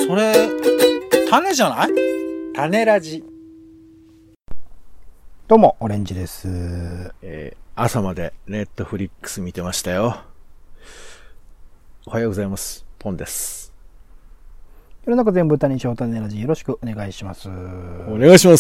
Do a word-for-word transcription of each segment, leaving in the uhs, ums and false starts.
それ、種じゃない？種ラジ。 どうも、オレンジです。 えー、朝までネットフリックス見てましたよ。おはようございます。ポンです。 世の中全部歌にしよう種ラジ、よろしくお願いします。 お願いします。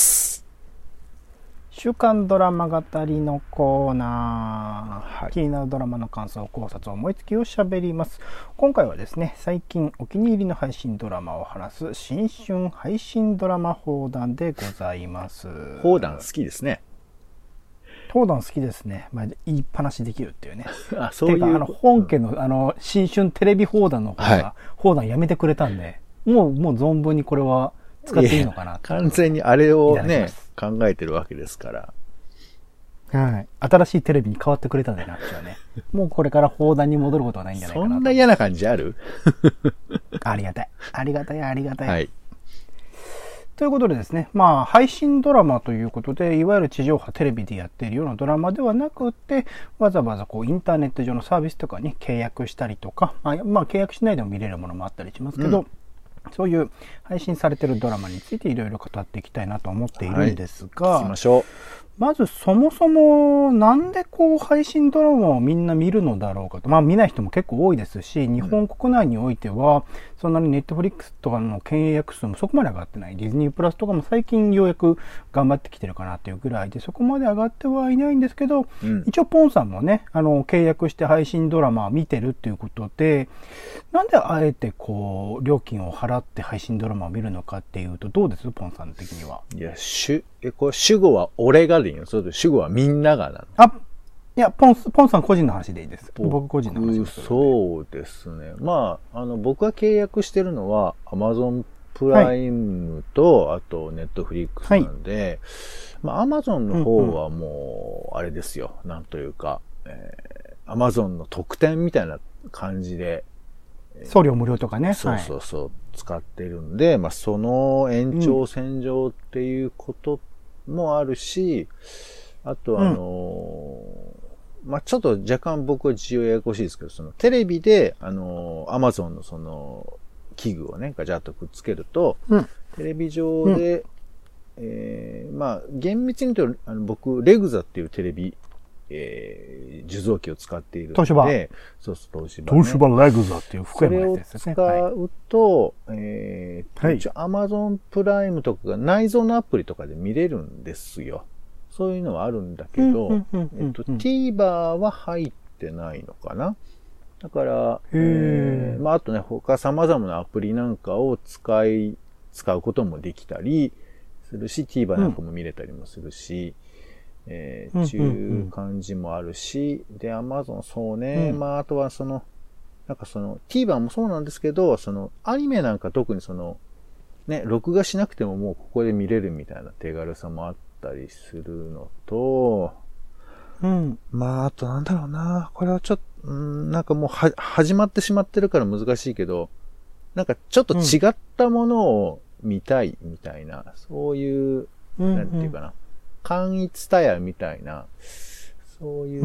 週刊ドラマ語りのコーナー、はい、気になるドラマの感想、考察、思いつきをしゃべります。今回はですね、最近お気に入りの配信ドラマを話す新春配信ドラマ放談でございます。 放談好きですね。 放談好きですね。まあ、言いっぱなしできるっていうね。 あ、そういう。 てか、あの、本家の、あの、新春テレビ放談の方が、はい、放談やめてくれたんで、もう、もう存分にこれは使っていいのかな。 完全にあれをね、考えてるわけですから。 はい。新しいテレビに変わってくれたんだよな、私はね。もうこれから放談に戻ることはないんじゃないかな。 そんな嫌な感じある？ ありがたい。ありがたい、ありがたい。 はい。 ということでですね、まあ、配信ドラマということで、いわゆる地上波テレビでやっているようなドラマではなくて、わざわざこう、インターネット上のサービスとかに契約したりとか、まあ、まあ、契約しないでも見れるものもあったりしますけど、うん、そういう配信されているドラマについていろいろ語っていきたいなと思っているんですが、 はい、聞きましょう。 まずそもそもなんでこう配信ドラマをみんな見るのだろうかと。まあ見ない人も結構多いですし、日本国内においてはそんなにネットフリックスとかの契約数もそこまで上がってない。ディズニープラスとかも最近ようやく頑張ってきてるかなっていうぐらいで、そこまで上がってはいないんですけど、うん、一応ポンさんもね、あの契約して配信ドラマを見てるっていうことで、なんであえてこう料金を払って配信ドラマを見るのかっていうと、どうですポンさん的には。 いや、主、え、これ主語は俺がでいいの？それと主語はみんながなの？ あ、いや、ポン、ポンさん個人の話でいいです。僕個人の話です。 そうですね。まあ、あの、僕が契約してるのは、Amazon プライムと、はい、あと、Netflix なんで、はい、まあ、Amazon の方はもう、あれですよ。うんうん、なんというか、えー、Amazon の特典みたいな感じで、 送料無料とかね。 そうそうそう、はい、使ってるんで、まあ、その延長線上っていうこともあるし、うん、あとあの、うん、まあ、ちょっと若干僕は事情ややこしいですけど、そのテレビで、あの、Amazon のその器具をね、ガチャッとくっつけると、うん、テレビ上で、うん、えー、まあ、厳密に言うと、あの僕、レグザっていうテレビ、えー、受像機を使っているので、東芝。 そうそう、東芝、 ね。東芝レグザっていう福山のやつですね。 それを使うと、はい、えー、はい、一応 Amazon プライムとかが内蔵のアプリとかで見れるんですよ。そういうのはあるんだけど、えっと、TVer は入ってないのかな。だから、えー、まあ、あとね、他様々なアプリなんかを使い、使うこともできたりするし、TVer なんかも見れたりもするし、うんえー、ちゅう感じもあるし、で、Amazon、そうね、うん、まあ、あとはその、なんかその、TVer もそうなんですけど、その、アニメなんか特にその、ね、録画しなくてももうここで見れるみたいな手軽さもあったりするのと、うん。まあ、あとなんだろうな、これはちょっと、んなんかもうは、始まってしまってるから難しいけど、なんかちょっと違ったものを見たいみたいな、うん、そういう、なんていうかな。簡易ツタヤみたいな、そういう、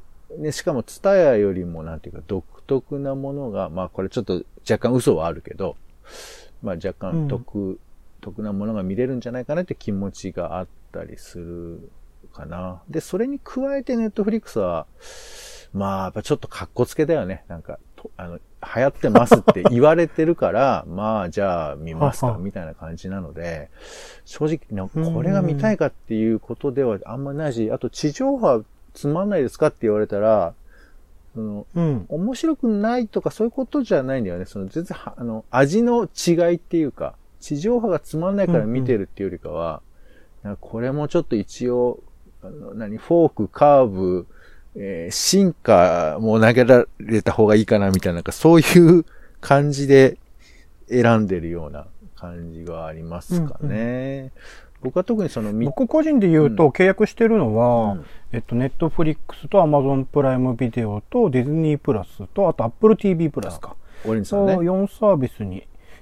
うん、ね、しかもツタヤよりもなんていうか独特なものが、まあこれちょっと若干嘘はあるけど、まあ若干得、うん、得なものが見れるんじゃないかなって気持ちがあったりするかな。で、それに加えてネットフリックスは、まあやっぱちょっとカッコつけだよね。なんか、あの、流行ってますって言われてるから、まあじゃあ見ますかみたいな感じなので、正直これが見たいかっていうことではあんまないし、あと地上波つまんないですかって言われたら、その、うん、面白くないとかそういうことじゃないんだよね。その全然あの味の違いっていうか、地上波がつまんないから見てるっていうよりかは、なんかこれもちょっと一応あの何フォークカーブえー、進化も投げられた方がいいかなみたいな、なんかそういう感じで選んでるような感じがありますかね。うんうん、僕は特にその、 僕個人で言うと契約してるのは、うん、えっと、ネットフリックスと Amazon プライムビデオとディズニープラスと、あと Apple ティーブイ プラスか。 オレンジさんね。 よんサービスに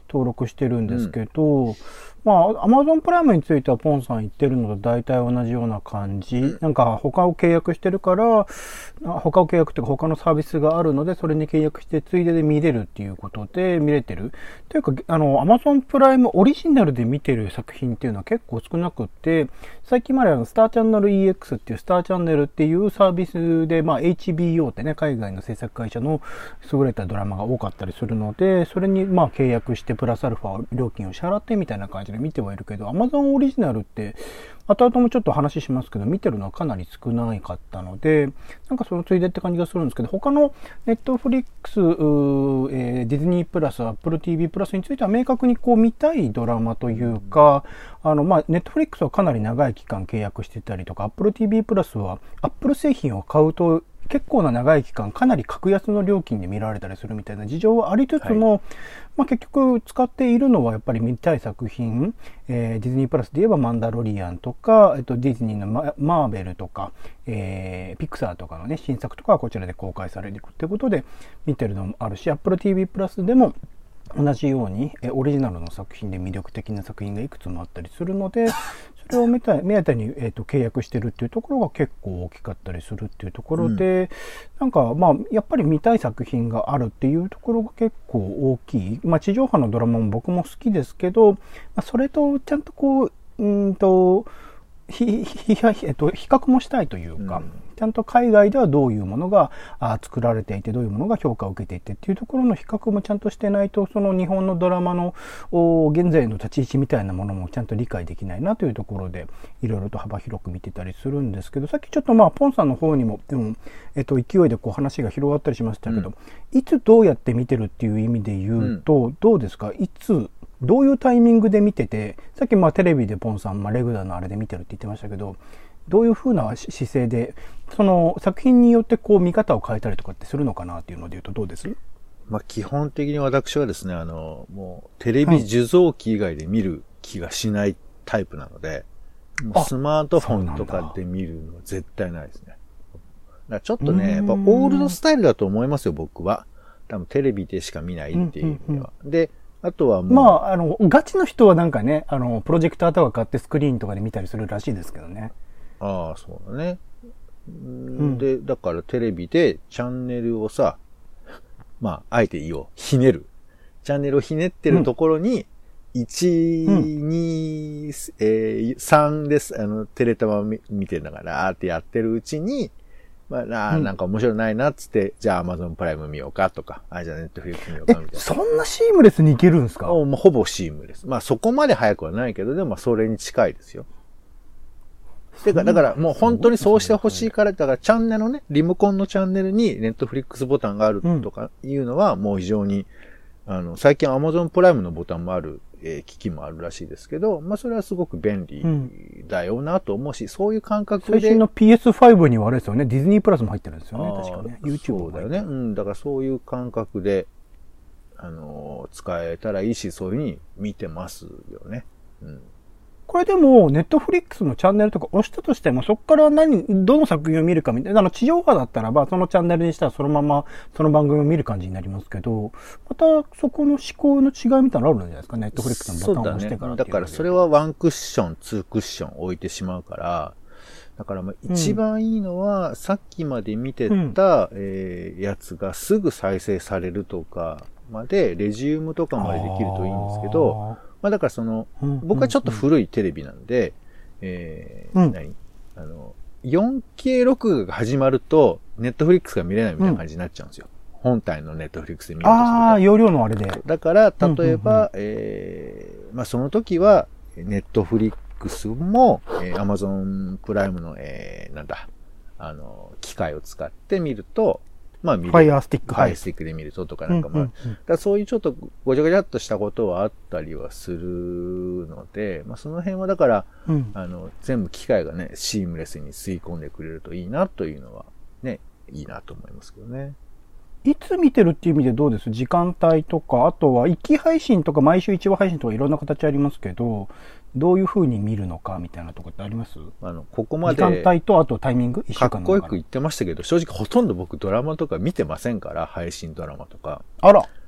登録してるんですけど、うん、まあ、Amazon プライムについてはポンさん言ってるのと大体同じような感じ。なんか他を契約してるから、他を契約というか他のサービスがあるので、それに契約してついでで見れるっていうことで見れてる。というか、あの、Amazon プライムオリジナルで見てる作品っていうのは結構少なくって、最近まであの、スターチャンネル イーエックス っていうスターチャンネルっていうサービスで、まあ エイチビーオー ってね、海外の制作会社の優れたドラマが多かったりするので、それにまあ契約してプラスアルファ料金を支払ってみたいな感じで見てはいるけど、Amazon オリジナルって、後々もちょっと話しますけど、見てるのはかなり少ないかったので、なんかそのついでって感じがするんですけど、他の Netflix、えー、ディズニープラス、Apple ティービー プラスについては明確にこう見たいドラマというか、あの、まあ、Netflix はかなり長い期間契約してたりとか、Apple ティービー プラスは Apple 製品を買うと、結構な長い期間かなり格安の料金で見られたりするみたいな事情はありつつも、はい、まあ結局使っているのはやっぱり見たい作品、えー、ディズニープラスで言えばマンダロリアンとか、えっと、ディズニーの マ, マーベルとか、えー、ピクサーとかのね新作とかはこちらで公開されるということで見てるのもあるし、 Apple ティービー プラスでも同じようにオリジナルの作品で魅力的な作品がいくつもあったりするので、それを目当てに、えーと、契約してるっていうところが結構大きかったりするっていうところで、うん、なんかまあやっぱり見たい作品があるっていうところが結構大きい。まあ地上波のドラマも僕も好きですけど、まあ、それとちゃんとこう、うんと、ひ、ひ、ひ、えっと、比較もしたいというか、うん、ちゃんと海外ではどういうものが作られていて、どういうものが評価を受けていてっていうところの比較もちゃんとしてないと、その日本のドラマの現在の立ち位置みたいなものもちゃんと理解できないなというところで、いろいろと幅広く見てたりするんですけど、さっきちょっとまあ、ポンさんの方にも、でも、えっと、勢いでこう話が広がったりしましたけど、うん、いつどうやって見てるっていう意味で言うと、うん、どうですか？いつ、どういうタイミングで見てて、さっきまあテレビでポンさん、まあレグラーのあれで見てるって言ってましたけど、どういう風な姿勢で、その作品によってこう見方を変えたりとかってするのかなっていうので言うとどうです？ まあ基本的に私はですね、あの、もうテレビ受像機以外で見る気がしないタイプなので、もうスマートフォンとかで見るのは絶対ないですね。だからちょっとね、やっぱオールドスタイルだと思いますよ、僕は。多分テレビでしか見ないっていう意味では。うんうんうん、で、あとはもう。 まあ、あの、ガチの人はなんかね、あの、プロジェクターとか買ってスクリーンとかで見たりするらしいですけどね。 ああ、そうだね。で、うん、だからテレビでチャンネルをさ、まあ、あえて言おう。ひねる。チャンネルをひねってるところに、いち、うん、に、えー、さんです。あの、テレタマ見てんだから、あーってやってるうちに、まあ、あなんか面白いないなっつって、うん、じゃあ Amazon プライム見ようかとか、あ、じゃあ Netflix 見ようかみたいな。 そんなシームレスにいけるんですか？ もうほぼシームレス。まあそこまで早くはないけど、でもそれに近いですよ。てか、だからもう本当にそうしてほしいから、だからチャンネルのね、リモコンのチャンネルに Netflix ボタンがあるとかいうのはもう非常に、うん、あの、最近 Amazon プライムのボタンもある、えー、機器もあるらしいですけど、まあそれはすごく便利だよなと思うし、うん、そういう感覚で。 最新の ピーエスファイブ にはあれですよね、ディズニープラスも入ってるんですよね、確かね。YouTube も。そうだよね。うん、だからそういう感覚で、あのー、使えたらいいし、そういうふうに見てますよね。うん。 これでも、ネットフリックスのチャンネルとか押したとしても、そこから何、どの作品を見るかみたいな、あの、地上波だったらば、そのチャンネルにしたらそのまま、その番組を見る感じになりますけど、また、そこの思考の違いみたいなのあるんじゃないですか、ネットフリックスのボタンを押してから、 ね。だからそれはワンクッション、ツークッション置いてしまうから、だからまあ一番いいのは、うん、さっきまで見てた、うん、えー、やつがすぐ再生されるとかまで、レジウムとかまでできるといいんですけど、まあだからその、うん、僕はちょっと古いテレビなんで、えーうん、何あの、よんケー 録画が始まると、ネットフリックスが見れないみたいな感じになっちゃうんですよ。うん、本体のネットフリックスで見ようとすると。 ああ、容量のあれで。 だから、例えば、うんうんうん、えー、まあその時は、ネットフリックスも、えー、Amazon プライムの、えー、なんだ、あの、機械を使って見ると、まあ見る。 ファイヤースティック。 ファイヤースティックで見るととかなんかまあ、うんうんうん、だそういうちょっとごちゃごちゃっとしたことはあったりはするので、まあその辺はだから、うん、あの、全部機械がね、シームレスに吸い込んでくれるといいなというのは、ね、いいなと思いますけどね。 いつ見てるっていう意味でどうです？時間帯とか、あとは一気配信とか毎週一話配信とかいろんな形ありますけど、どういう風に見るのかみたいなところってあります？ あの、ここまで。 時間帯とあとタイミング？一週間のかっこよく言ってましたけど、正直ほとんど僕ドラマとか見てませんから、配信ドラマとか。 あら。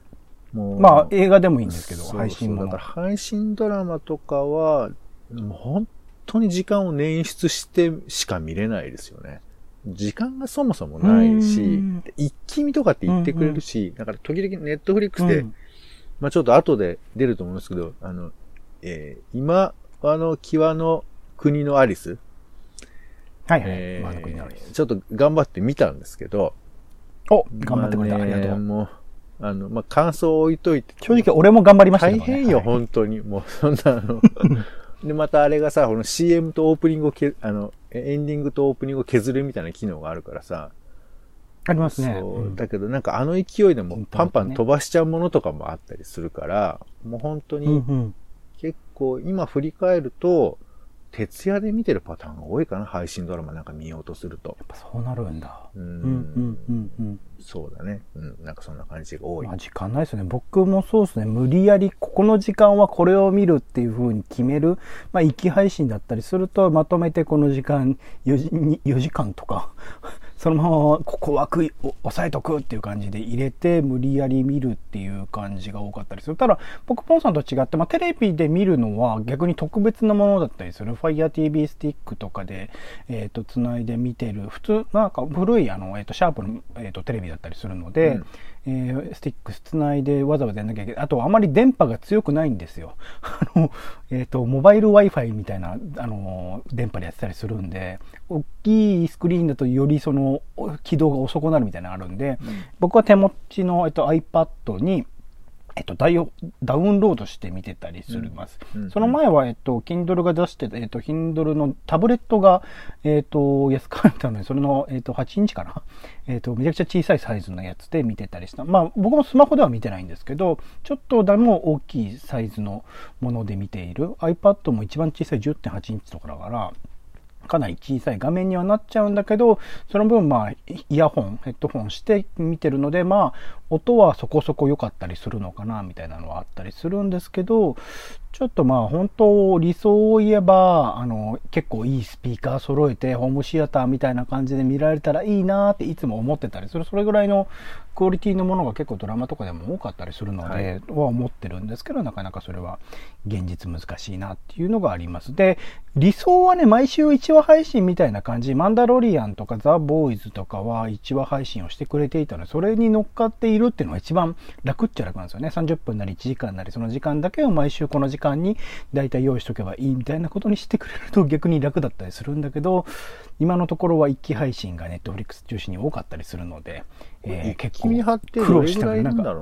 もうまあ映画でもいいんですけど、 そうそう配信もの。 だから配信ドラマとかは、もう本当に時間を捻出してしか見れないですよね。時間がそもそもないし、一気見とかって言ってくれるし、うんうん、だから時々ネットフリックスで、うん、まあちょっと後で出ると思うんですけど、あの、えー、今、あの、際の国のアリス。 はいはい。 えー、今の国のアリス。ちょっと頑張って見たんですけど。 お、頑張ってくれた。まあね、ありがとう。 もう、あの、まあ、感想を置いといて。 正直俺も頑張りましたけどね。大変よ、はい、本当に。もう、そんなあの、で、またあれがさ、この シーエム とオープニングをけ、あの、エンディングとオープニングを削るみたいな機能があるからさ。 ありますね。 そう。うん、だけどなんかあの勢いでもパンパン飛ばしちゃうものとかもあったりするから、もう本当に、結構今振り返ると、徹夜で見てるパターンが多いかな、配信ドラマなんか見ようとすると。 やっぱそうなるんだ。 うん。うんうんうんうん。そうだね。うん。なんかそんな感じが多い。 まあ時間ないですよね。僕もそうですね。無理やりここの時間はこれを見るっていう風に決める。まあ、一気配信だったりすると、まとめてこの時間、よじ、よじかんとか、そのままここ枠押さえとくっていう感じで入れて無理やり見るっていう感じが多かったりする。ただ僕ポンさんと違って、まあ、テレビで見るのは逆に特別なものだったりする。Fire ティービー スティックとかで、えっと、つないで見てる。普通、なんか古いあの、えっと、シャープの、えっと、テレビだったりするので、うん、えー、スティックスつないでわざわざやんなきゃいけない。あとあまり電波が強くないんですよ。あの、えっと、モバイル Wi-Fi みたいな、あの、電波でやってたりするんで、大きいスクリーンだとよりその起動が遅くなるみたいなのがあるんで、うん、僕は手持ちの、えっと、iPad に、えっと、ダイオダウンロードして見てたりするます。うんうん、その前は、えっと、Kindle が出してた、えっと、Kindle のタブレットが、えっと、安かったので、それの、えっと、はちインチかな。えっと、めちゃくちゃ小さいサイズのやつで見てたりした。まあ、僕もスマホでは見てないんですけど、ちょっとでも大きいサイズのもので見ている。iPad も一番小さい じゅってんはちインチとかだから、かなり小さい画面にはなっちゃうんだけど、その分まあイヤホン、ヘッドホンして見てるので、まあ音はそこそこ良かったりするのかなみたいなのはあったりするんですけど、ちょっとまあ本当理想を言えば、あの結構いいスピーカー揃えてホームシアターみたいな感じで見られたらいいなっていつも思ってたりする。それぐらいのクオリティのものが結構ドラマとかでも多かったりするので、はい、は思ってるんですけど、なかなかそれは現実難しいなっていうのがあります。で、理想はね、毎週いちわ配信みたいな感じ、マンダロリアンとかザ・ボーイズとかはいちわ配信をしてくれていたので、それに乗っかっているっていうのが一番楽っちゃ楽なんですよね。さんじゅっぷんなりいちじかんなり、その時間だけを毎週この時間にだいたい用意しとけばいいみたいなことにしてくれると逆に楽だったりするんだけど、今のところは一気配信がネットフリックス中心に多かったりするので、えー、結構苦労したりなんか。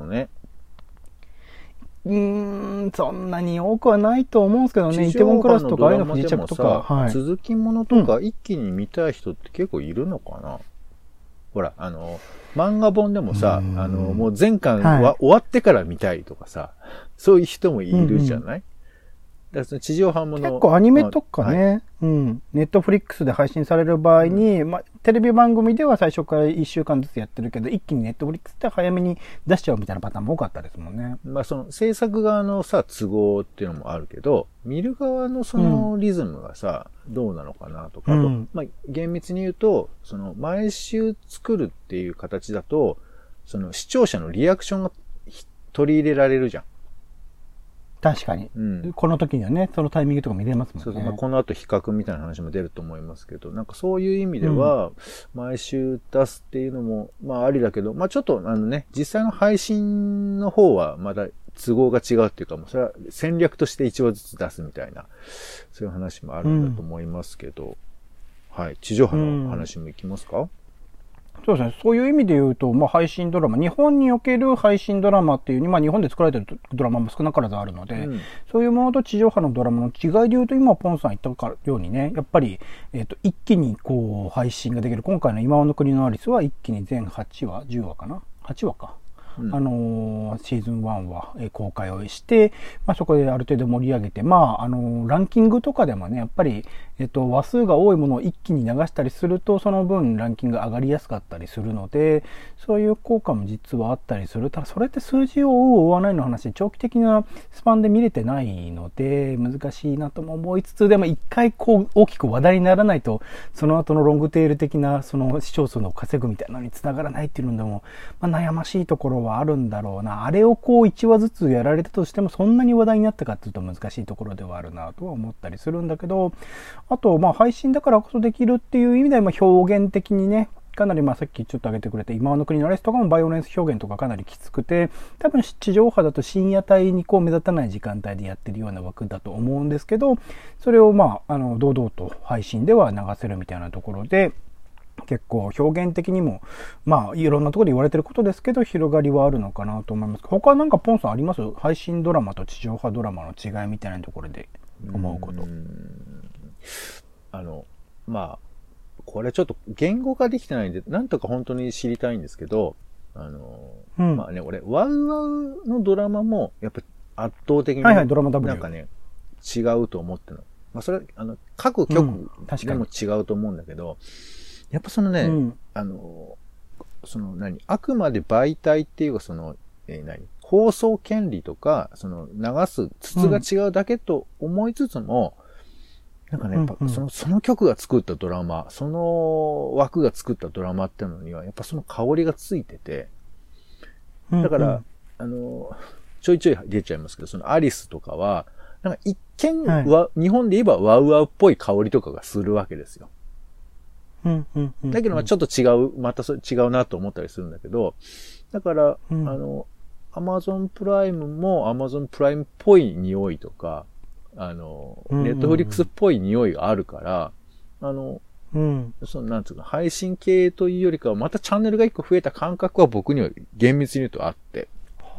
うーん、そんなに多くはないと思うんですけどね。イテウォンクラスとか、愛の不時着とか、 はい、続きものとか一気に見たい人って結構いるのかな、うん、ほら、あの、漫画本でもさ、あの、もう全巻は、はい、終わってから見たいとかさ、そういう人もいるじゃない、うんうん、だから地上波もの結構アニメとかね、はい、うん、ネットフリックスで配信される場合に、うん、まあ、テレビ番組では最初からいっしゅうかんずつやってるけど、一気にネットフリックスで早めに出しちゃうみたいなパターンも多かったですもんね。 まあその制作側のさ、都合っていうのもあるけど、見る側のそのリズムがさ、うん、どうなのかなとか、あと、うん、まあ厳密に言うと、その毎週作るっていう形だと、その視聴者のリアクションが取り入れられるじゃん。 確かに、うん。この時にはね、そのタイミングとか見れますもんね。 そうそう、まあ、この後比較みたいな話も出ると思いますけど、なんかそういう意味では、毎週出すっていうのも、まあありだけど、まあちょっとあのね、実際の配信の方はまだ都合が違うっていうか、もうそれは戦略として一話ずつ出すみたいな、そういう話もあるんだと思いますけど、うん、はい。地上波の話もいきますか？うん、 そうですね。そういう意味で言うと、まあ、配信ドラマ、日本における配信ドラマっていうに、まあ、日本で作られてるドラマも少なからずあるので、うん、そういうものと地上波のドラマの違いで言うと、今、ポンさん言ったようにね、やっぱり、えっと、一気にこう、配信ができる。今回の今の国のアリスは一気に全はちわ、じゅうわかな ?はち 話か。うん、あのー、シーズンワンは公開をして、まあ、そこである程度盛り上げて、まあ、あのー、ランキングとかでもね、やっぱり、 えっと、話数が多いものを一気に流したりすると、その分ランキング上がりやすかったりするので、そういう効果も実はあったりする。ただ、それって数字を追う追わないの話、長期的なスパンで見れてないので、難しいなとも思いつつ、でも一回こう、大きく話題にならないと、その後のロングテール的な、その視聴数の稼ぐみたいなのに繋がらないっていうのでも、まあ、悩ましいところはあるんだろうな。あれをこういちわずつやられたとしても、そんなに話題になったかっていうと難しいところではあるなとは思ったりするんだけど、あと、まあ、配信だからこそできるっていう意味では、まあ、表現的にね、かなりまあさっきちょっと挙げてくれた今の国のレースとかもバイオレンス表現とかかなりきつくて、多分地上波だと深夜帯にこう目立たない時間帯でやってるような枠だと思うんですけど、それをまあ、あの、堂々と配信では流せるみたいなところで、結構表現的にも、まあ、いろんなところで言われてることですけど、広がりはあるのかなと思います。他なんかポンさんあります？配信ドラマと地上波ドラマの違いみたいなところで思うこと。 あの、まあ、これちょっと言語化できてないんで、なんとか本当に知りたいんですけど、あの、うん、まあね、俺、ワウワウのドラマも、やっぱ圧倒的に、 はいはい、ドラマ W。 なんかね、違うと思ってるの。まあ、それは、あの、各局でも違うと思うんだけど、うん、やっぱそのね、うん、あの、その何、あくまで媒体っていうか、その、えー、何、放送権利とか、その、流す筒が違うだけと思いつつも、うん、なんかね、やっぱその、その曲が作ったドラマ、その枠が作ったドラマってのには、やっぱその香りがついてて、だから、うんうん、あの、ちょいちょい出ちゃいますけど、そのアリスとかは、なんか一見は、はい、日本で言えばワウワウっぽい香りとかがするわけですよ。 うんうんうんうん、 だけど、ちょっと違う、またそれ違うなと思ったりするんだけど、だから、うん、あの、アマゾンプライムもアマゾンプライムっぽい匂いとか、あの、ネットフリックスっぽい匂いがあるから、あの、うん、その、なんつうか、配信系というよりかは、またチャンネルが一個増えた感覚は僕には厳密に言うとあって。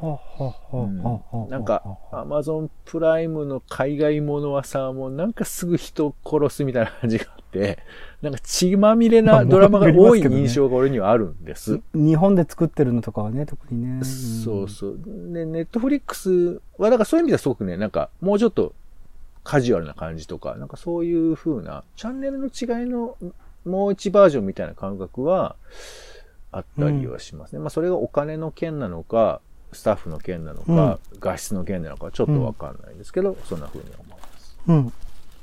なんか、アマゾンプライムの海外ものはさ、もうなんかすぐ人殺すみたいな感じがあって、なんか血まみれなドラマが多い印象が俺にはあるんです。 日本で作ってるのとかはね、特にね。うん、 そうそう。で、ネットフリックスは、だからそういう意味ではすごくね、なんかもうちょっとカジュアルな感じとか、なんかそういう風な、チャンネルの違いのもう一バージョンみたいな感覚はあったりはしますね。うん、まあそれがお金の件なのか、スタッフの件なのか、うん、画質の件なのかちょっとわかんないですけど、うん、そんな風に思います。 うん。なる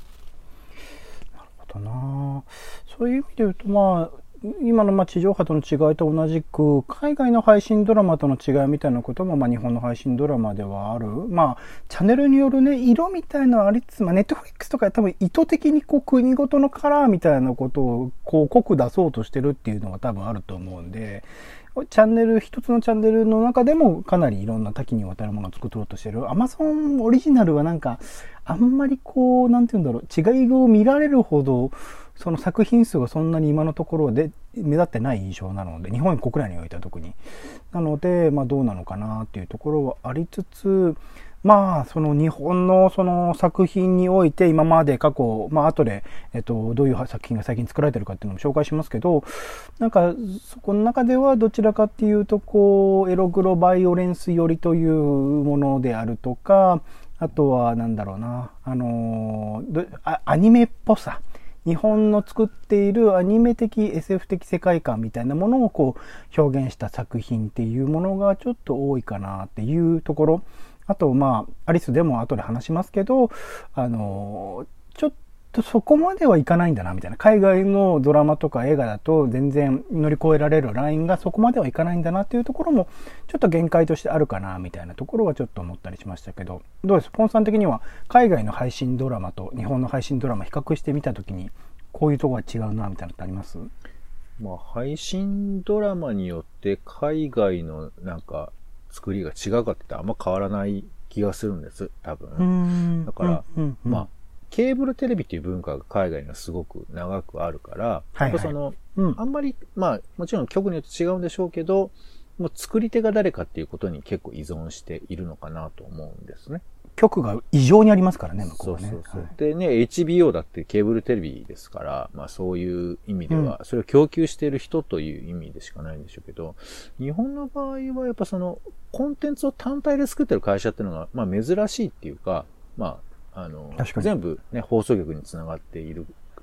ほどな。そういう意味で言うと、まあ、今のまあ地上波との違いと同じく、海外の配信ドラマとの違いみたいなことも、まあ日本の配信ドラマではある。まあ、チャンネルによるね、色みたいなのはありつつ、まあネットフリックスとか多分意図的にこう国ごとのカラーみたいなことをこう濃く出そうとしてるっていうのが多分あると思うんで、チャンネル、一つのチャンネルの中でもかなりいろんな多岐にわたるものを作ろうとしてる。Amazon オリジナルはなんか、あんまりこう、なんて言うんだろう、違いを見られるほど、その作品数がそんなに今のところで目立ってない印象なので、日本国内においては特に。なので、まあどうなのかなっていうところはありつつ、まあ、その日本のその作品において今まで過去、まあ後で、えっと、どういう作品が最近作られてるかっていうのも紹介しますけど、なんか、そこの中ではどちらかっていうと、こう、エログロバイオレンス寄りというものであるとか、あとはなんだろうな、あの、アニメっぽさ。日本の作っているアニメ的 エスエフ 的世界観みたいなものをこう表現した作品っていうものがちょっと多いかなっていうところ。あと、まあ、アリスでも後で話しますけど、あの、ちょっとそこまではいかないんだな、みたいな。海外のドラマとか映画だと全然乗り越えられるラインがそこまではいかないんだなっていうところも、ちょっと限界としてあるかな、みたいなところはちょっと思ったりしましたけど、どうです？ポンさん的には海外の配信ドラマと日本の配信ドラマ比較してみたときに、こういうところが違うな、みたいなのってあります？ まあ、配信ドラマによって海外のなんか、作りが違うかって言ったらあんま変わらない気がするんです、多分。だから、うんうんうん、まあ、ケーブルテレビっていう文化が海外にはすごく長くあるから、はいはい、やっぱその、うん、あんまり、まあ、もちろん局によって違うんでしょうけど、もう作り手が誰かっていうことに結構依存しているのかなと思うんですね。 局が異常にありますからね、向こうはね。 そうそうそう。はい、でね、エイチビーオー だってケーブルテレビですから、まあそういう意味では、それを供給している人という意味でしかないんでしょうけど、日本の場合はやっぱその、コンテンツを単体で作ってる会社っていうのが、まあ珍しいっていうか、まあ、あの、全部ね、放送局につながっている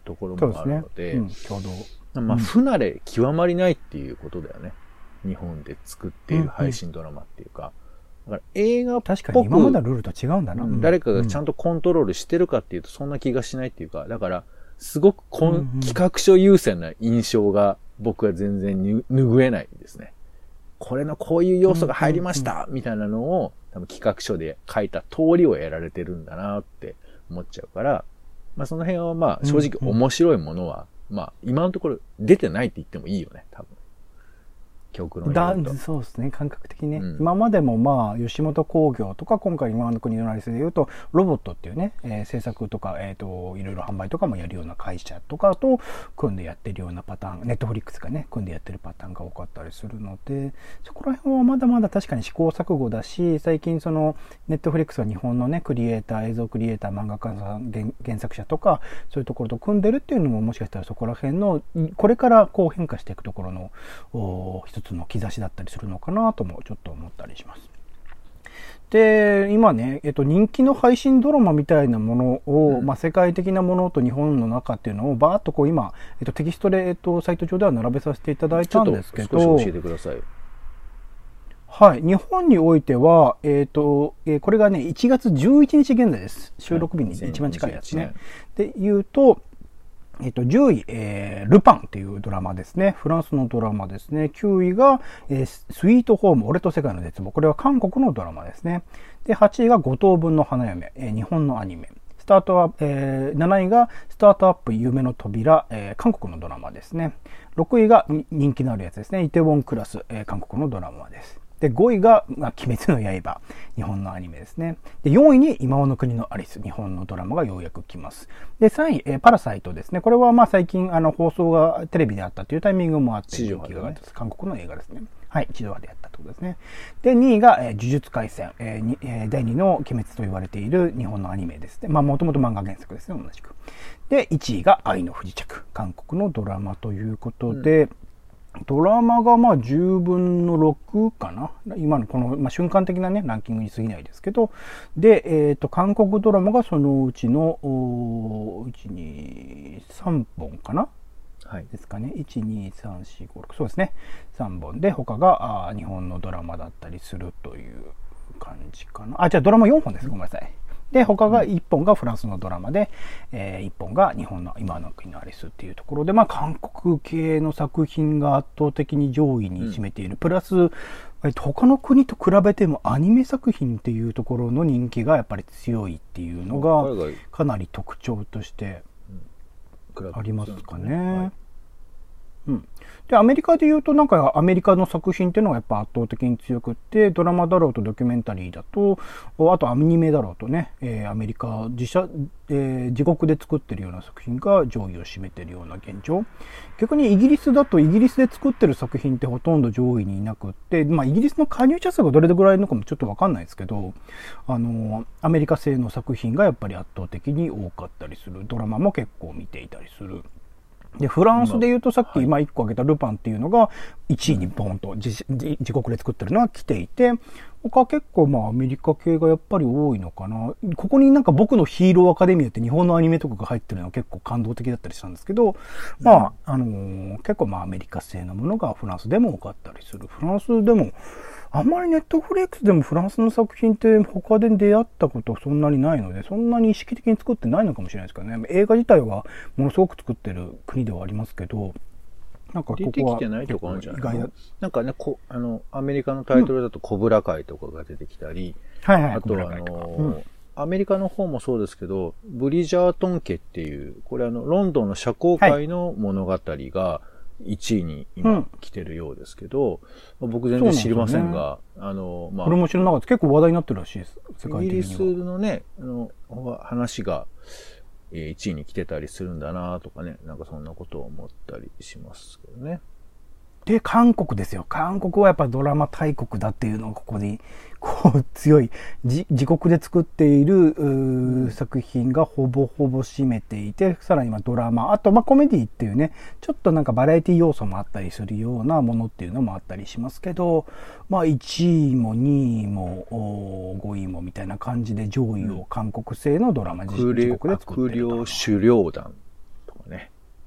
ところもあるので、 うん、ちょうど。まあ、不慣れ極まりないっていうことだよね。日本で作っている配信ドラマっていうか。だから映画っぽく。 確かに今までのルールと違うんだな。 誰かがちゃんとコントロールしてるかっていうと、そんな気がしないっていうか、だから、すごくこん、うんうん、企画書優先な印象が僕は全然拭えないんですね。これのこういう要素が入りました、うんうんうん、みたいなのを多分企画書で書いた通りをやられてるんだなって思っちゃうから、まあその辺はまあ正直面白いものは、うんうん、まあ今のところ出てないって言ってもいいよね、多分。極論だそうですね、感覚的にね、うん、今までもまあ吉本興業とか今回今の国のアリスで言うとロボットっていうね、えー、制作とか、えー、といろいろ販売とかもやるような会社とかと組んでやってるようなパターン、ネットフリックスがね組んでやってるパターンが多かったりするので、そこら辺はまだまだ確かに試行錯誤だし、最近そのネットフリックスは日本のねクリエイター、映像クリエイター、漫画家さん、 原, 原作者とかそういうところと組んでるっていうのももしかしたらそこら辺のこれからこう変化していくところの一つの兆しだったりするのかなともちょっと思ったりします。で、今ね、えっと、人気の配信ドラマみたいなものを、うん、まあ、世界的なものと日本の中っていうのをバーッとこう今、えっと、テキストで、えっと、サイト上では並べさせていただいたんですけど、 ちょっと少し教えてください。 はい。日本においては、えっと、えー、これがね、いちがつじゅういちにち現在です。収録日に一番近いやつね。で、言うと、えっと、じゅうい、えー、ルパンっていうドラマですね。フランスのドラマですね。きゅういが、えー、スイートホーム、俺と世界の絶望。これは韓国のドラマですね。で、はちいがごとうぶんの花嫁、えー、日本のアニメ。スタートアップ、えー、なないがスタートアップ夢の扉、えー、韓国のドラマですね。ろくいが人気のあるやつですね。イテウォンクラス、えー、韓国のドラマです。で、ごいが、まあ、鬼滅の刃、日本のアニメですね。で、よんいに今の国のアリス、日本のドラマがようやく来ます。で、さんい、えー、パラサイトですね。これはまあ最近、あの、放送がテレビであったというタイミングもあって、人気があった、韓国の映画ですね。はい、地上波でやったってことですね。で、にいが、えー、呪術廻戦、えーえー、だいにの鬼滅と言われている日本のアニメですね。まあ、もともと漫画原作ですね、同じく。で、いちいが愛の不時着、韓国のドラマということで、うん、ドラマがまあじゅうぶんのろくかな、今のこの、まあ、瞬間的なね、ランキングに過ぎないですけど、で、えっと、韓国ドラマがそのうちの、いち、に、さんぼんかな、はい、ですかね。いち、に、さん、よん、ご、ろく。そうですね。さんぼんで、他があ日本のドラマだったりするという感じかな。あ、じゃあドラマよんほんです。ごめんなさい。で、他がいっぽんがフランスのドラマで、えー、いっぽんが日本の今の国のアリスっていうところで、まあ、韓国系の作品が圧倒的に上位に占めている。うん、プラス、えっと、他の国と比べてもアニメ作品っていうところの人気がやっぱり強いっていうのが、かなり特徴としてありますかね。うん。で、アメリカで言うと、なんかアメリカの作品っていうのがやっぱ圧倒的に強くって、ドラマだろうとドキュメンタリーだと、あとアニメだろうとね、えー、アメリカ自社、えー、自国で作ってるような作品が上位を占めてるような現状。逆にイギリスだとイギリスで作ってる作品ってほとんど上位にいなくって、まあイギリスの加入者数がどれぐらいいるのかもちょっとわかんないですけど、あの、アメリカ製の作品がやっぱり圧倒的に多かったりする。ドラマも結構見ていたりする。で、フランスで言うとさっき今いっこ挙げたルパンっていうのがいちいにボンと 自, 自国で作ってるのは来ていて、他結構まあアメリカ系がやっぱり多いのかな。ここになんか僕のヒーローアカデミアって日本のアニメとかが入ってるのは結構感動的だったりしたんですけど、まあ、あのー、結構まあアメリカ製のものがフランスでも多かったりする。フランスでも、あんまりネットフリックスでもフランスの作品って他で出会ったことそんなにないので、そんなに意識的に作ってないのかもしれないですからね。映画自体はものすごく作ってる国ではありますけど、 なんかここは出てきてないとこあるんじゃないの？なんかね、こあのアメリカのタイトルだとコブラ会とかが出てきたり、うん、はいはい、あとはあの、うん、アメリカの方もそうですけど、ブリジャートン家っていう、これあのロンドンの社交界の物語がいちいに今来てるようですけど、うん、僕全然知りませんが、ね、あの、まあ、 これも知らなかった。結構話題になってるらしいです。世界的には。 イギリスのね、あの話がいちいに来てたりするんだなとかね、なんかそんなことを思ったりしますけどね。 で、韓国ですよ。韓国はやっぱドラマ大国だっていうのをここに、こう強い、自国で作っている作品がほぼほぼ占めていて、さらにはドラマ、あとまあコメディっていうね、ちょっとなんかバラエティ要素もあったりするようなものっていうのもあったりしますけど、まあいちいもにいもごいもみたいな感じで上位を韓国製のドラマ、 自国で作ってると。悪霊狩猟団とかね。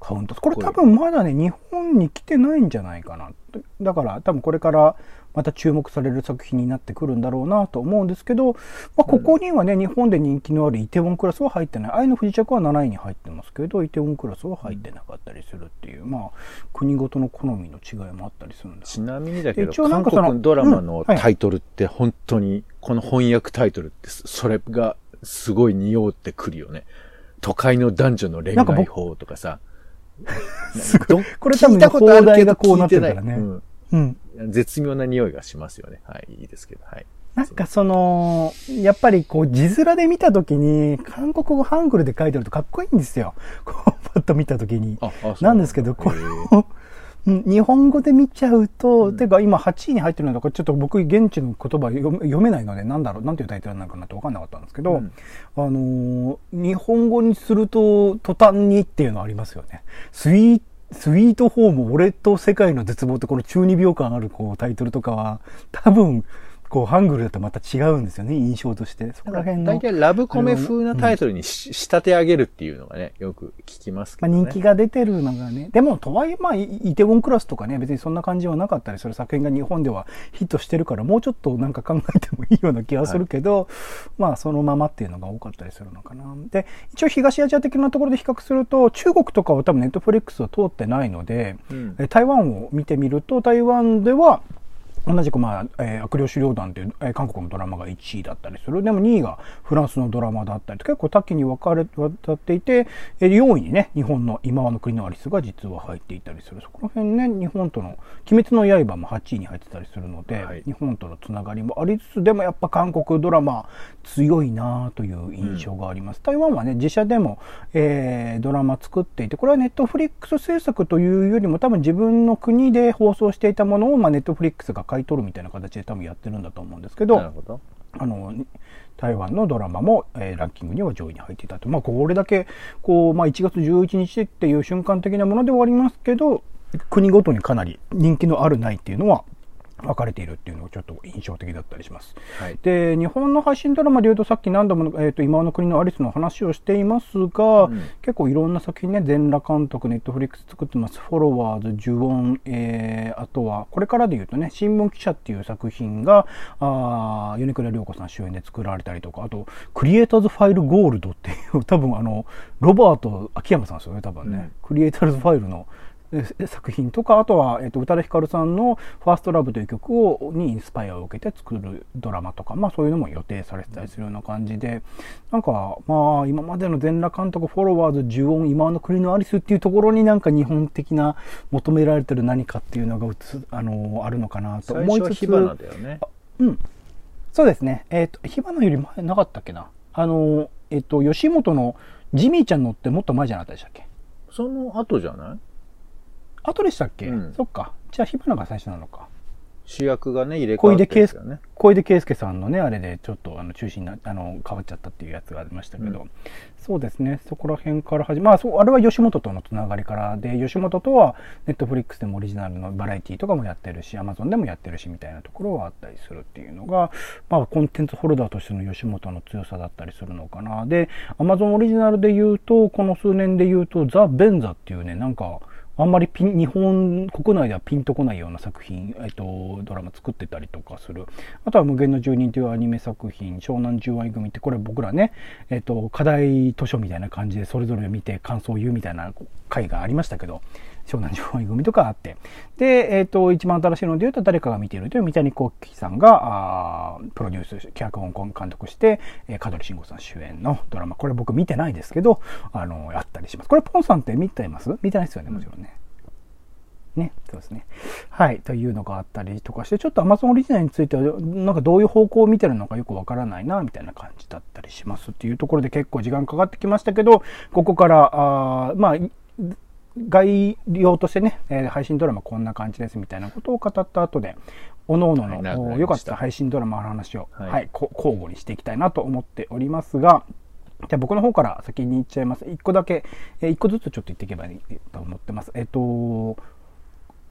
カウント。これ多分まだね、日本に来てないんじゃないかな。だから多分これからまた注目される作品になってくるんだろうなと思うんですけど、まあ、ここにはね、うん、日本で人気のあるイテウォンクラスは入ってない。愛の不時着はなないに入ってますけど、イテウォンクラスは入ってなかったりするっていう、まあ、国ごとの好みの違いもあったりするんだ。 ちなみにだけど、韓国ドラマのタイトルって本当に、この翻訳タイトルってそれがすごい匂ってくるよね。都会の男女の恋愛法とかさ。 すごい。これ多分、放題がこうなってるからね。 うんうん、絶妙な匂いがしますよね。はい、いいですけど。はい。 なんかその、やっぱりこう字面で見たときに、韓国語ハングルで書いてるとかっこいいんですよ。こう、パッと見たときに。ああなんですけど、これを、日本語で見ちゃうと、うん、てか今はちいに入ってるのだから、ちょっと僕現地の言葉読めないので、なんだろう、なんていうタイトルなのかなって分かんなかったんですけど、うん、あのー、日本語にすると途端にっていうのありますよね。スイートスイートホーム、俺と世界の絶望ってこの中二病感あるこうタイトルとかは、多分、こう、ハングルだとまた違うんですよね、印象として。そこら辺の。 大体ラブコメ風なタイトルにし、うん、仕立て上げるっていうのがね、よく聞きますけどね。 まあ人気が出てるのがね。でも、とはいえ、まあ、イテウォンクラスとかね、別にそんな感じはなかったりする作品が日本ではヒットしてるから、もうちょっとなんか考えてもいいような気がするけど、はい、まあ、そのままっていうのが多かったりするのかな。で、一応東アジア的なところで比較すると、中国とかは多分ネットフリックスは通ってないので、うん、台湾を見てみると、台湾では、同じく、まあ、えー、悪霊狩猟団という、えー、韓国のドラマがいちいだったりする。でもにいがフランスのドラマだったりと結構多岐に分かれ、渡っていて、えー、よんいにね、日本の今和の国のアリスが実は入っていたりする。そこら辺ね、日本との、鬼滅の刃もはちいに入ってたりするので、はい、日本とのつながりもありつつ、でもやっぱ韓国ドラマ強いなという印象があります。うん、台湾はね、自社でも、えー、ドラマ作っていて、これはネットフリックス制作というよりも多分自分の国で放送していたものを、まあ、ネットフリックスが買い取るみたいな形で多分やってるんだと思うんですけど、 なるほど。 あの台湾のドラマも、えー、ランキングには上位に入っていたと。まあこれだけこう、まあ、いちがつじゅういちにちっていう瞬間的なものではありますけど、国ごとにかなり人気のあるないっていうのは分かれているっていうのがちょっと印象的だったりします。はい、で、日本の配信ドラマでいうとさっき何度も、えー、と今の国のアリスの話をしていますが、うん、結構いろんな作品ね、全裸監督、ネットフリックス作ってます。フォロワーズ、呪音、えー、あとはこれからでいうとね、新聞記者っていう作品が、あ米倉涼子さん主演で作られたりとか、あと、クリエイターズファイルゴールドっていう、多分あの、ロバート秋山さんですよね、多分ね。うん、クリエイターズファイルの作品とか、あとは、えっと、宇多田ヒカルさんのファーストラブという曲を、にインスパイアを受けて作るドラマとか、まあそういうのも予定されてたりするような感じで、なんか、まあ今までの全裸監督、フォロワーズ、呪音、今の国のアリスっていうところになんか日本的な求められてる何かっていうのがうつ、あの、あるのかなと思いつつ。 最初は火花だよね。 うん。そうですね。えっと、火花より前なかったっけな。あの、えっと、吉本のジミーちゃんのってもっと前じゃなかったでしたっけ？ その後じゃない？ 後でしたっけ、うん、そっか。じゃあ、火花が最初なのか。 主役がね、入れ替わってるんですよね。 小出圭介さんのね、あれでちょっとあの中心な、あの、変わっちゃったっていうやつがありましたけど、うん、そうですね、そこら辺から始ま、まあ、そう、あれは吉本とのつながりからで、吉本とはネットフリックスでもオリジナルのバラエティとかもやってるし、アマゾンでもやってるしみたいなところはあったりするっていうのが、まあ、コンテンツホルダーとしての吉本の強さだったりするのかな。で、アマゾンオリジナルで言うと、この数年で言うと、ザ・ベンザっていうね、なんか、あんまりピン、日本国内ではピンとこないような作品、えっと、ドラマ作ってたりとかする。あとは無限の住人というアニメ作品、湘南純愛組って、これ僕らね、えっと、課題図書みたいな感じでそれぞれ見て感想を言うみたいな回がありましたけど、湘南純愛組とかあって。で、えっと、一番新しいので言うと、誰かが見ているという三谷幸喜さんが、あプロデュース、脚本監督して、えー、香取慎吾さん主演のドラマ、これ僕見てないですけど、あの、やったりします。これ、ポンさんって見てます見てないですよね、もちろんね。ね、そうですね。はい、というのがあったりとかして、ちょっと Amazon オリジナルについては、なんかどういう方向を見てるのかよくわからないな、みたいな感じだったりしますっていうところで結構時間かかってきましたけど、ここから、あまあ、概要としてね、えー、配信ドラマこんな感じですみたいなことを語った後で、おのおのの良かった配信ドラマの話を、はい、はい、交互にしていきたいなと思っておりますが、じゃあ僕の方から先に言っちゃいます。一個だけ、えー、一個ずつちょっと言っていけばいいと思ってます。えっと、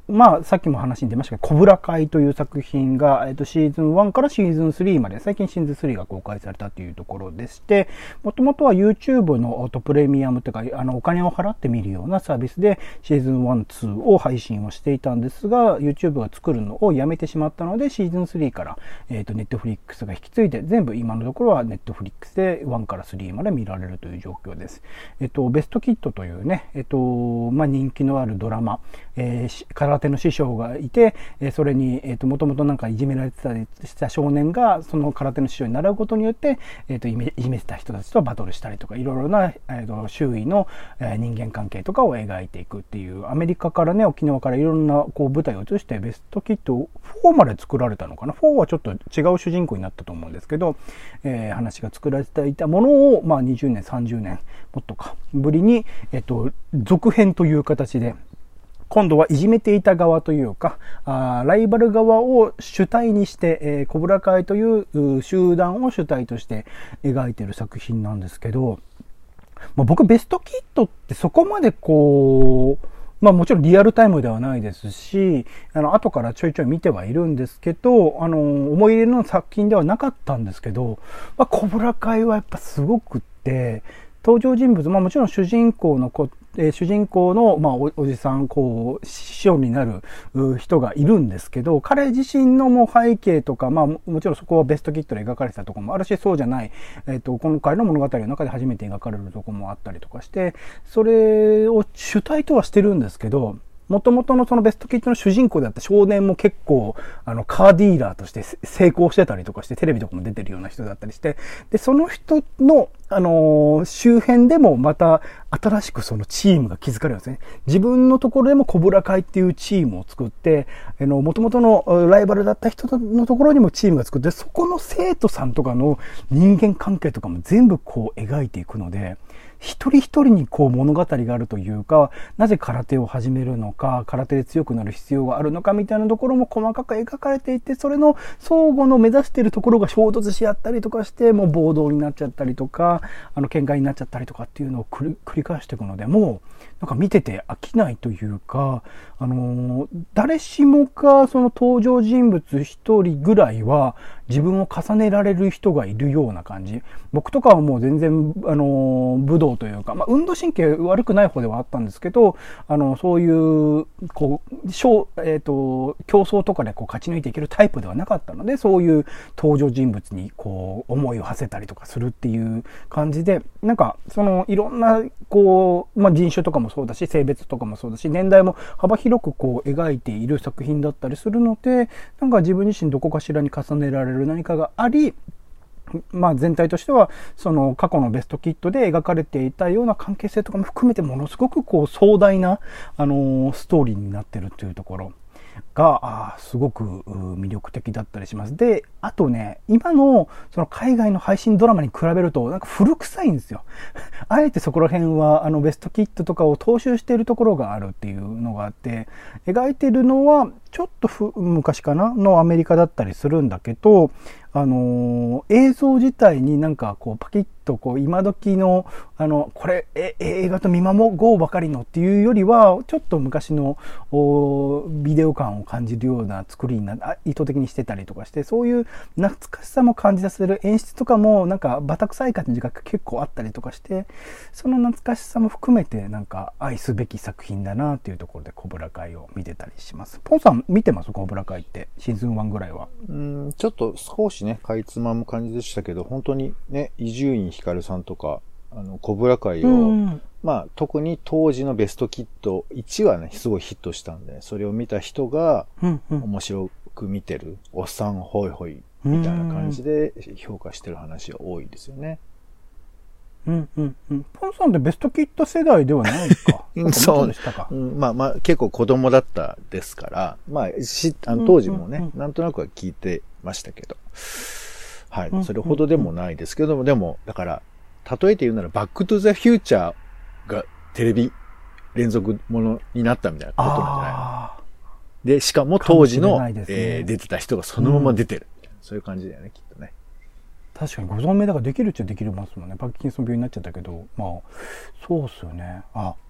まあ、さっきも話に出ましたけど、コブラ会という作品が、えっと、シーズンワンからシーズンスリーまで、最近シーズンスリーが公開されたというところでして、もともとは YouTube のプレミアムというか、あの、お金を払って見るようなサービスで、シーズンワン、ツーを配信をしていたんですが、YouTube が作るのをやめてしまったので、シーズンスリーから、えっと、Netflix が引き継いで、全部今のところは Netflix でワンからスリーまで見られるという状況です。えっと、ベストキッドというね、えっと、まあ、人気のあるドラマ、えー、空手の師匠がいて、それに、えっと、もともとなんかいじめられてたりした少年が、その空手の師匠に習うことによって、えっと、いじめてた人たちとバトルしたりとか、いろいろな、えっと、周囲の人間関係とかを描いていくっていう、アメリカからね、沖縄からいろんなこう舞台を移して、ベストキッドフォーまで作られたのかな。フォーはちょっと違う主人公になったと思うんですけど、えー、話が作られていたものを、まあ、にじゅうねん、さんじゅうねん、もっとか、ぶりに、えっと、続編という形で、今度はいじめていた側というか、あライバル側を主体にして、えー、コブラ会という集団を主体として描いている作品なんですけど、まあ、僕ベストキッドってそこまでこう、まあもちろんリアルタイムではないですし、あの、後からちょいちょい見てはいるんですけど、あの、思い入れの作品ではなかったんですけど、まあ、コブラ会はやっぱすごくって、登場人物、まあもちろん主人公の子、えー、主人公の、まあお、おじさん、こう、師匠になる人がいるんですけど、彼自身のもう背景とか、まあもちろんそこはベストキットで描かれてたところもあるし、そうじゃない、えっと、今回の物語の中で初めて描かれるところもあったりとかして、それを主体とはしてるんですけど、元々のそのベストキッドの主人公であった少年も結構、あの、カーディーラーとして成功してたりとかして、テレビとかも出てるような人だったりして、で、その人の、あのー、周辺でもまた新しくそのチームが築かれるんですね。自分のところでもコブラ会っていうチームを作って、あの、元々のライバルだった人のところにもチームが作って、そこの生徒さんとかの人間関係とかも全部こう描いていくので、一人一人にこう物語があるというか、なぜ空手を始めるのか、空手で強くなる必要があるのかみたいなところも細かく描かれていて、それの相互の目指しているところが衝突し合ったりとかして、もう暴動になっちゃったりとか、あの喧嘩になっちゃったりとかっていうのを繰り、繰り返していくので、もうなんか見てて飽きないというか、あのー、誰しもがその登場人物一人ぐらいは自分を重ねられる人がいるような感じ。僕とかはもう全然、あのー、武道というか、まあ、運動神経悪くない方ではあったんですけど、あの、そういう、こう、小、えっと、競争とかでこう勝ち抜いていけるタイプではなかったので、そういう登場人物にこう、思いを馳せたりとかするっていう感じで、なんか、その、いろんな、こう、まあ、人種とかもそうだし、性別とかもそうだし、年代も幅広くこう、描いている作品だったりするので、なんか自分自身どこかしらに重ねられる何かがあり、まあ全体としては、その過去のベストキットで描かれていたような関係性とかも含めてものすごくこう壮大な、あのー、ストーリーになってるというところが、あすごく魅力的だったりします。で、あとね、今のその海外の配信ドラマに比べるとなんか古臭いんですよ。あえてそこら辺はあのベストキットとかを踏襲しているところがあるっていうのがあって、描いてるのはちょっとふ昔かなのアメリカだったりするんだけど、あのー、映像自体になんかこうパキッとこう今時のあのこれえ映画と見守ごうばかりのっていうよりはちょっと昔のビデオ感を感じるような作りにな意図的にしてたりとかして、そういう懐かしさも感じさせる演出とかもなんかバタ臭い感じが結構あったりとかして、その懐かしさも含めてなんか愛すべき作品だなっていうところでコブラ会を見てたりします。ポンさん見てます？コブラ会ってシーズンワンぐらいは。 うん、ちょっと少しねかいつまむ感じでしたけど、本当にね伊集院光さんとかあのコブラ会を、うん、まあ特に当時のベストキットいちはねすごいヒットしたんで、それを見た人が面白く見てる、うんうん、おっさんホイホイみたいな感じで評価してる話が多いですよね。 うんうんうん。ポンさんってベストキット世代ではないか。 そうでしたか。うん、まあまあ結構子供だったですから、まあしあの当時もね、うんうんうん、なんとなくは聞いてましたけど、はい、それほどでもないですけども、でもだから例えて言うならバックトゥザフューチャーがテレビ連続ものになったみたいなことなんじゃないの。でしかも当時の、ねえー、出てた人がそのまま出てる、うん、そういう感じだよねきっとね。 確かにご存命だからできるっちゃできるますもんね。パーキンソン病になっちゃったけど、まあ、そうっすよね。あ、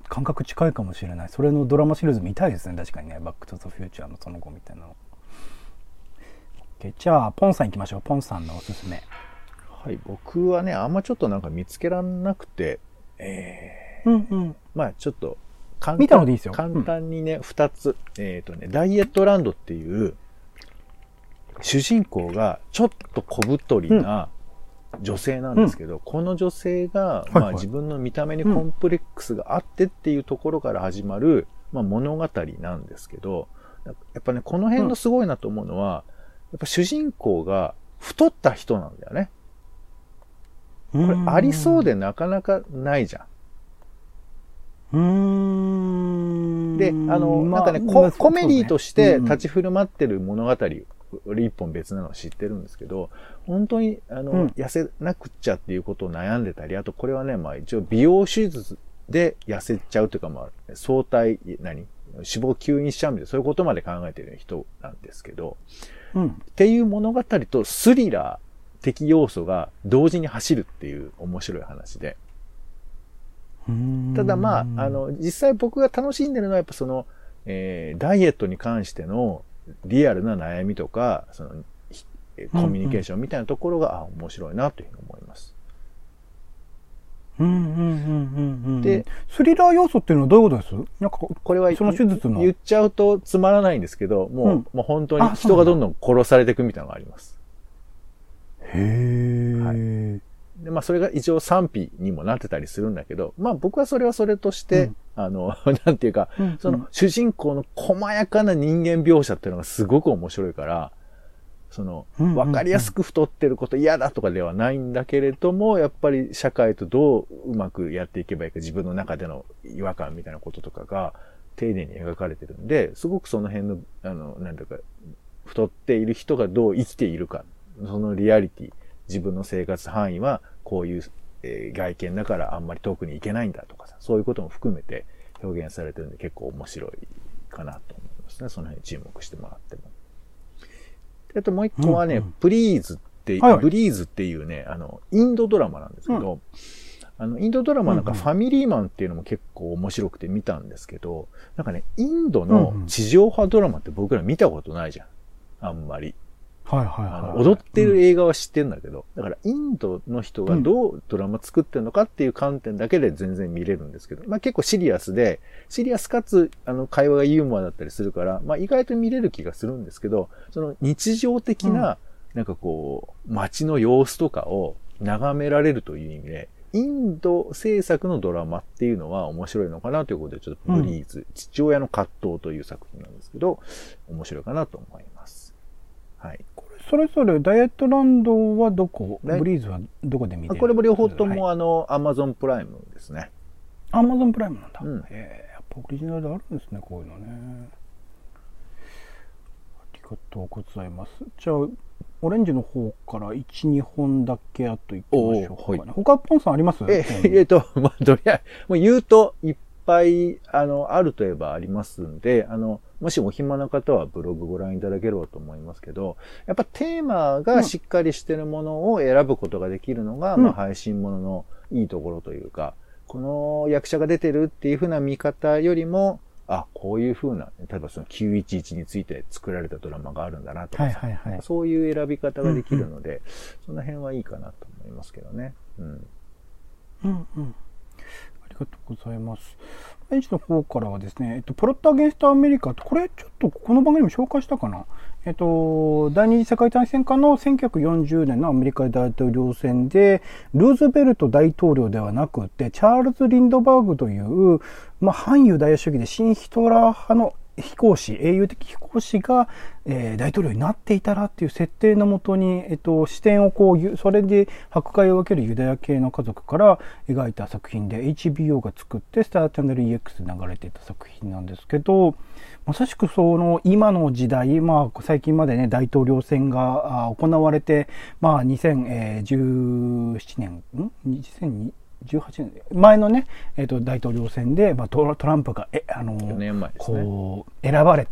感覚近いかもしれない。それのドラマシリーズ見たいですね。確かにね。バックトゥザフューチャーのその後みたいなの。OK、じゃあ、ポンさん行きましょう。ポンさんのおすすめ。 はい、僕はね、あんまちょっとなんか見つけらんなくて、えー、うんうん。 まあちょっと簡単、 見たのでいいですよ。 簡単にね、二、うん、つ。えっ、ー、とね、ダイエットランドっていう、主人公がちょっと小太りな女性なんですけど、うん、この女性が、まあ、はいはい、自分の見た目にコンプレックスがあってっていうところから始まる、まあ、物語なんですけど、やっぱね、この辺のすごいなと思うのは、やっぱ主人公が太った人なんだよね。これありそうでなかなかないじゃん。 うーん。 で、あの、まあ、なんかね、コ、コメディとして立ち振る舞ってる物語、俺一本別なのは知ってるんですけど、本当に、あの、うん、痩せなくっちゃっていうことを悩んでたり、あとこれはね、まあ一応美容手術で痩せちゃうというか、まあ、相対、何脂肪を吸引しちゃうんで、そういうことまで考えてる人なんですけど、うん、っていう物語とスリラー的要素が同時に走るっていう面白い話で。ただまあ、あの、実際僕が楽しんでるのはやっぱその、えー、ダイエットに関してのリアルな悩みとか、その、コミュニケーションみたいなところが、うんうん、あ、面白いなというふうに思います。 うんうんうんうんうん。で、スリラー要素っていうのはどういうことです？なんか、 これはその手術の言っちゃうとつまらないんですけど、もう、うん、もう本当に人がどんどん殺されていくみたいなのがあります。 へー。 はい。で、まあそれが一応賛否にもなってたりするんだけど、まあ僕はそれはそれとして、うん、あの、なんていうか、うんうん、その主人公の細やかな人間描写っていうのがすごく面白いから、その、わかりやすく太ってること嫌だとかではないんだけれども、やっぱり社会とどううまくやっていけばいいか、自分の中での違和感みたいなこととかが丁寧に描かれてるんで、すごくその辺の、あの、なんていうか、太っている人がどう生きているか、そのリアリティ、自分の生活範囲はこういう、えー、外見だからあんまり遠くに行けないんだとかさ、そういうことも含めて表現されてるんで結構面白いかなと思いますね。その辺注目してもらっても。あともう一個はね、うんうん、ブリーズって、はいはい、ブリーズっていうね、あの、インドドラマなんですけど、うん、あの、インドドラマなんかファミリーマンっていうのも結構面白くて見たんですけど、なんかね、インドの地上波ドラマって僕ら見たことないじゃん。あんまり。 はいはいはい、 あの踊ってる映画は知ってるんだけど、うん、だからインドの人がどうドラマ作ってるのかっていう観点だけで全然見れるんですけど、まあ結構シリアスで、シリアスかつあの会話がユーモアだったりするから、まあ意外と見れる気がするんですけど、その日常的な、なんかこう、街の様子とかを眺められるという意味で、インド制作のドラマっていうのは面白いのかなということで、ちょっとブリーズ、うん、父親の葛藤という作品なんですけど、面白いかなと思います。はい。 これそれぞれダイエットランドはどこ、ブリーズはどこで見れる？ これも両方とも、はい、あの、アマゾンプライムですね。 アマゾンプライムなんだ。 うん、 えー、やっぱオリジナルであるんですね、こういうのね。ありがとうございます。じゃあ、オレンジの方からいち、にほんだけあといきましょうかね。はい、他、ポンさんあります？ えー、えーと、まあ、とりあえず、もう言うといっぱい、あの、あるといえばありますんで、あの、もしお暇な方はブログご覧いただければと思いますけど、やっぱテーマがしっかりしてるものを選ぶことができるのが、うん、まあ配信もののいいところというか、この役者が出てるっていう風な見方よりも、あ、こういう風な、例えばそのきゅういちいちについて作られたドラマがあるんだなとか、はいはいはい、そういう選び方ができるので、うんうん、その辺はいいかなと思いますけどね。うん。 うんうん。ありがとうございます。エンジの方からはですね、えっと、プロットアゲンストアメリカ、これちょっとこの番組も紹介したかな。えっと、第二次世界大戦下のせんきゅうひゃくよんじゅうねんのアメリカ大統領選で、ルーズベルト大統領ではなくて、チャールズ・リンドバーグという、まあ、反ユダヤ主義で新ヒトラー派の飛行士、英雄的飛行士が、えー、大統領になっていたらっていう設定のもとに、えっと、視点をこう、それで迫害を受けるユダヤ系の家族から描いた作品で エイチビーオー が作ってスターチャンネル イーエックス で流れていた作品なんですけど、まさしくその今の時代、まあ最近までね、大統領選が行われて、まあにせんじゅうななねん、ん ?にせんじゅうはちねん、前のね、えっと、大統領選で、まあ、トランプが、え、あの、 よねんまえですね、 こう、選ばれた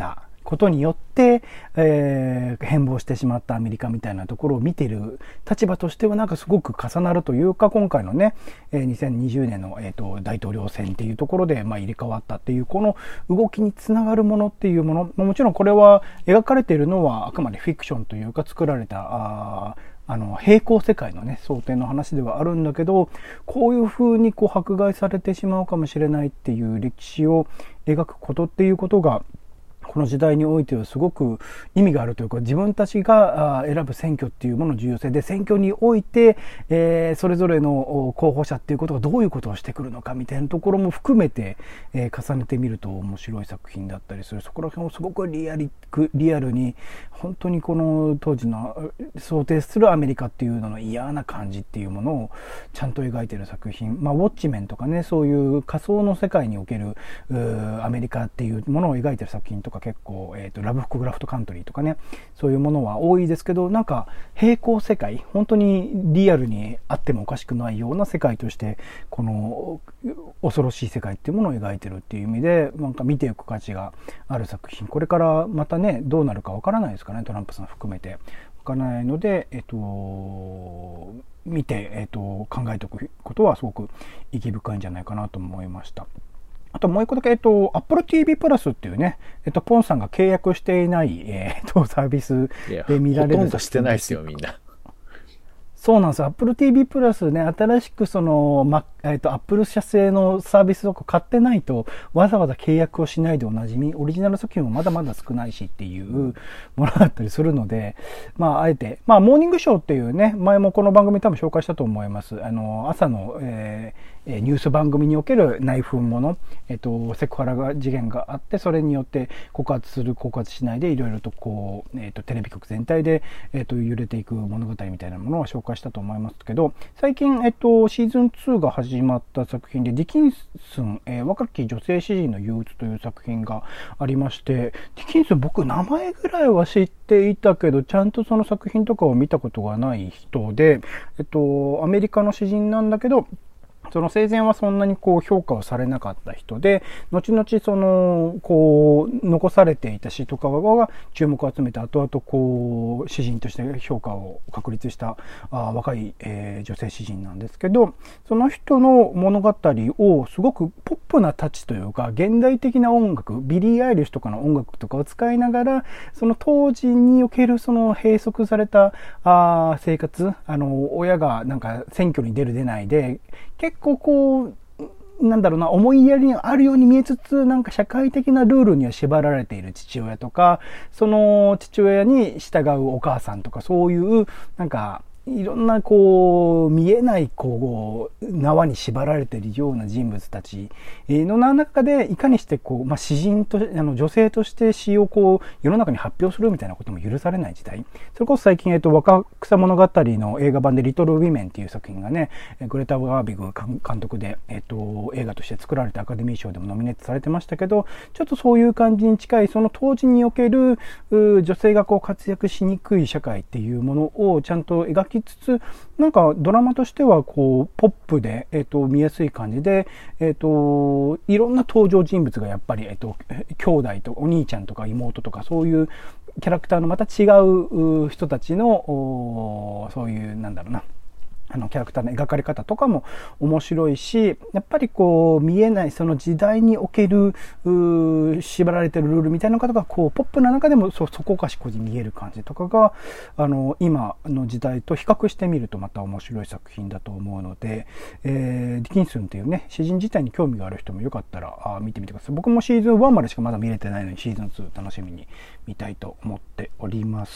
ことによって、えー、変貌してしまったアメリカみたいなところを見ている立場としてはなんかすごく重なるというか、今回のね、にせんにじゅうねんの、えーと、大統領選っていうところで、まあ、入れ替わったっていう、この動きにつながるものっていうもの、もちろんこれは描かれているのはあくまでフィクションというか作られた、ああの平行世界のね想定の話ではあるんだけど、こういう風にこう迫害されてしまうかもしれないっていう歴史を描くことっていうことがこの時代においてはすごく意味があるというか、自分たちが選ぶ選挙っていうものの重要性で、選挙において、えー、それぞれの候補者っていうことがどういうことをしてくるのかみたいなところも含めて、えー、重ねてみると面白い作品だったりする。そこら辺をすごくリアリリアルに本当にこの当時の想定するアメリカっていうのの嫌な感じっていうものをちゃんと描いている作品、まあ、ウォッチメンとかね、そういう仮想の世界におけるアメリカっていうものを描いている作品とか結構、えーと、ラブフクグラフトカントリーとかね、そういうものは多いですけど、なんか平行世界、本当にリアルにあってもおかしくないような世界としてこの恐ろしい世界っていうものを描いてるっていう意味で、なんか見ていく価値がある作品。これからまたねどうなるかわからないですからね、トランプさん含めてわからないので、えっと見て、えっと考えておくことはすごく意義深いんじゃないかなと思いました。あともう一個だけ、えっと、Apple ティーブイ プラスっていうね、えっと、ポンさんが契約していない、えっと、サービスで見られる。 ほとんどしてないですよ、みんな。 そうなんですよ。Apple ティーブイ プラスね、新しくその、ま、えっと、Apple 社製のサービスを買ってないと、わざわざ契約をしないでおなじみ、オリジナル作品もまだまだ少ないしっていうものだったりするので、まあ、あえて、まあ、モーニングショーっていうね、前もこの番組多分紹介したと思います。あの、朝の、えーニュース番組における内紛もの、えっと、セクハラが事件があって、それによって告発する、告発しないで、いろいろとこう、えっと、テレビ局全体で、えっと、揺れていく物語みたいなものを紹介したと思いますけど、最近、えっと、シーズンツーが始まった作品で、ディキンスン、えー、若き女性詩人の憂鬱という作品がありまして、ディキンスン僕名前ぐらいは知っていたけど、ちゃんとその作品とかを見たことがない人で、えっと、アメリカの詩人なんだけど、その生前はそんなにこう評価をされなかった人で、後々そのこう残されていた詩とかが注目を集めて、後々こう詩人として評価を確立したあ若い、えー、女性詩人なんですけど、その人の物語をすごくポップなタッチというか現代的な音楽、ビリー・アイリッシュとかの音楽とかを使いながら、その当時におけるその閉塞されたあ生活、あの親がなんか選挙に出る出ないで結構こうなんだろうな、思いやりにあるように見えつつ、なんか社会的なルールには縛られている父親とか、その父親に従うお母さんとか、そういうなんかいろんなこう見えないこう縄に縛られているような人物たちの中で、いかにしてこう、まあ、詩人とあの女性として詩をこう世の中に発表するみたいなことも許されない時代。それこそ最近、えっと、若草物語の映画版でリトル・ウィメンっていう作品がね、グレタ・ガービグ監督で、えっと、映画として作られてアカデミー賞でもノミネートされてましたけど、ちょっとそういう感じに近い、その当時における女性がこう活躍しにくい社会っていうものをちゃんと描きつつ、なんかドラマとしてはこうポップで、えっと、見やすい感じで、えっと、いろんな登場人物がやっぱり、えっと、兄弟とお兄ちゃんとか妹とか、そういうキャラクターのまた違う人たちのそういうなんだろうな、あのキャラクターの描かれ方とかも面白いし、やっぱりこう見えないその時代における縛られてるルールみたいな方がこうポップな中でもそそこかしこに見える感じとかが、あの今の時代と比較してみるとまた面白い作品だと思うので、えー、ディキンスンっていうね詩人自体に興味がある人もよかったらあ見てみてください。僕もシーズンワンまでしかまだ見れてないのにシーズンツー楽しみに見たいと思っております。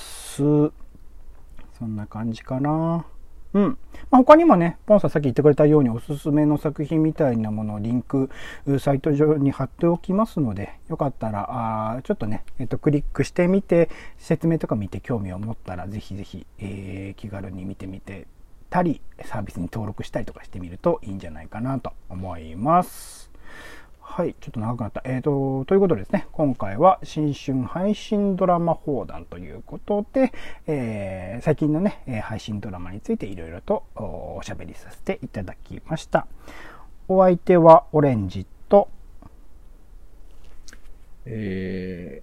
そんな感じかな。うん。まあ、他にもね、ポンさんさっき言ってくれたようにおすすめの作品みたいなものをリンク、サイト上に貼っておきますので、よかったら、あちょっとね、えっと、クリックしてみて、説明とか見て興味を持ったら、ぜひぜひ、えー、気軽に見てみてたり、サービスに登録したりとかしてみるといいんじゃないかなと思います。はい、ちょっと長くなった。えーと、ということでですね、今回は新春配信ドラマ放談ということで、えー、最近のね、配信ドラマについていろいろとおしゃべりさせていただきました。お相手はオレンジと、 えー、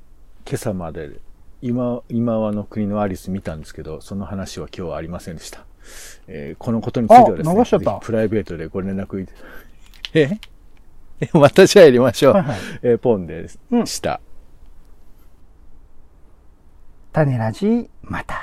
今朝まで今、今はの国のアリス見たんですけど、その話は今日はありませんでした。えー、このことについてはですね、 流しちゃった。 プライベートでご連絡いええまたじゃあやりましょう。はいはい、えー、ポンでした。 種ラジ、また。